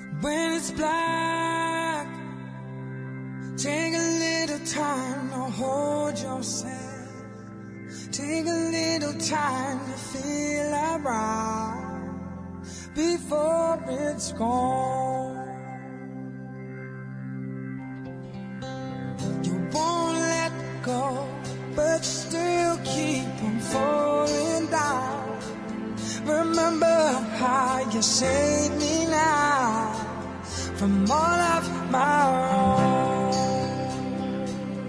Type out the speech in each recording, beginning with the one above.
When it's black, take a little time to hold yourself. Take a little time to feel around before it's gone. You won't let go, but still keep on falling down. Remember how you saved me now from all of my wrong.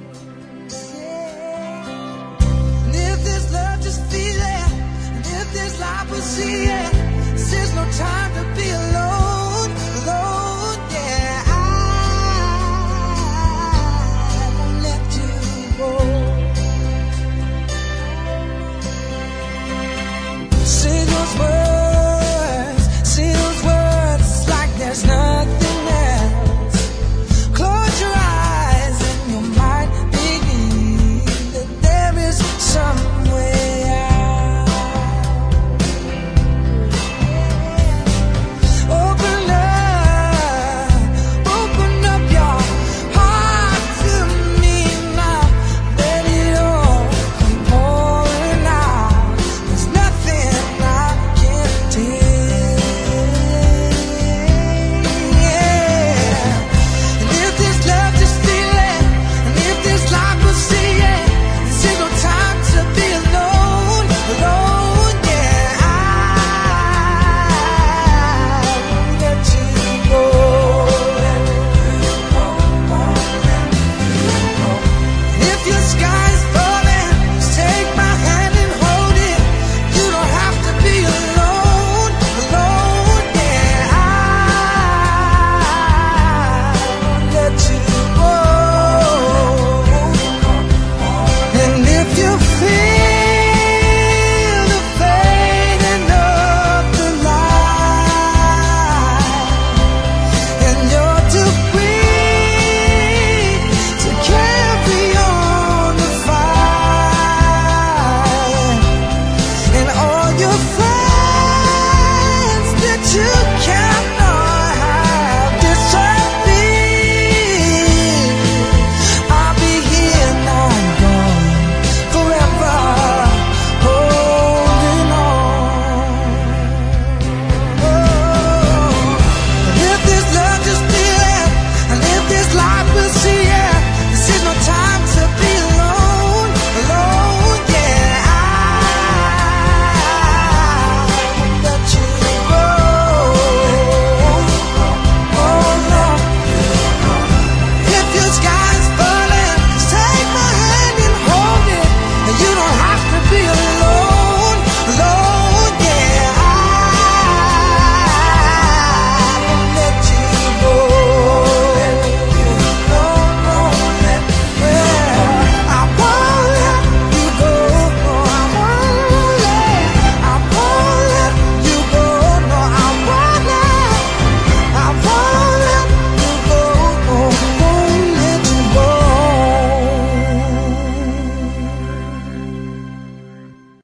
Yeah. And if this love, just feel it. And if this life, we'll see it. This is no time.